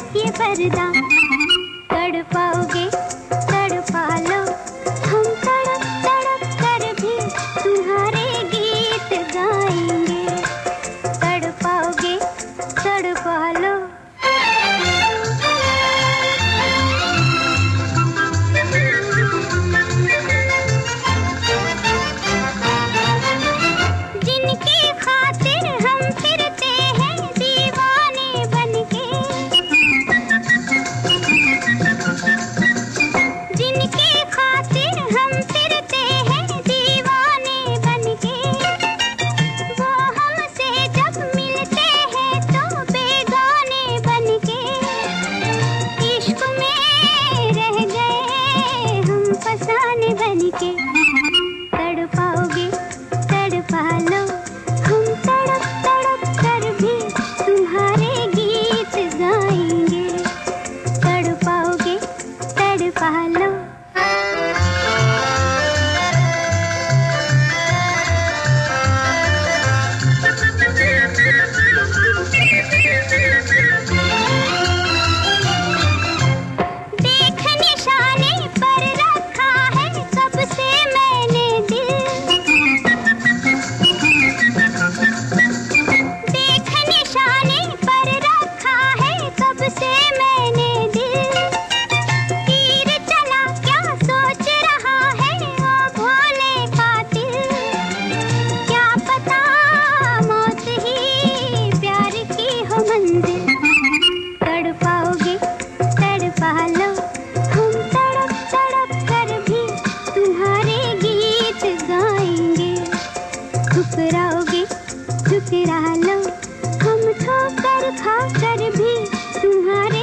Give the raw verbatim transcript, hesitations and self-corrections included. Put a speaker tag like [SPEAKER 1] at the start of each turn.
[SPEAKER 1] ये पर्दा। तड़पाओगे तड़पा लो, हम तड़प तड़प कर भी तुम्हारे गीत गाएंगे। तड़पाओगे तड़पा लो। जिनकी खातिर हम फिरते हैं दीवाने बनके, जिनकी खातिर हम फिरते हैं दीवाने बनके, वो हमसे जब मिलते हैं तो बेगाने बनके। इश्क में रह गए हम फसाने बनके। तड़पाओगे तड़पा लो, हम तड़प तड़प कर भी तुम्हारे गीत गाएंगे। तड़पाओगे तड़पा लो। देख निशाने पर रखा है कब से मैंने दिल। देख निशाने पर रखा है कब से मैंने दिल। तीर चला क्या सोच रहा है वो भोले कातिल। क्या पता मौत ही प्यार की हो मंजिल। तड़पाओगे तड़पा लो, हम तड़प तड़प कर भी तुम्हारे गीत गाएंगे। ठुकराओगे ठुकरा लो, हम ठोकर खा कर भी तुम्हारे